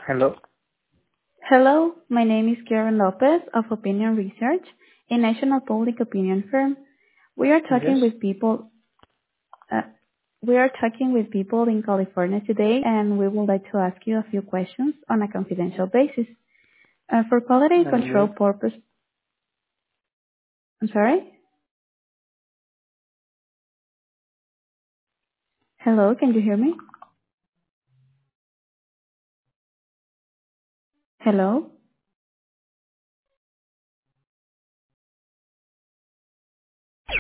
Hello. Hello, my name is Karen Lopez of Opinion Research, a national public opinion firm. We are Yes. talking with people. Uh, we are talking with people in California today, and we would like to ask you a few questions on a confidential basis. For quality control Yes. purpose. I'm sorry. Hello, can you hear me? Hello.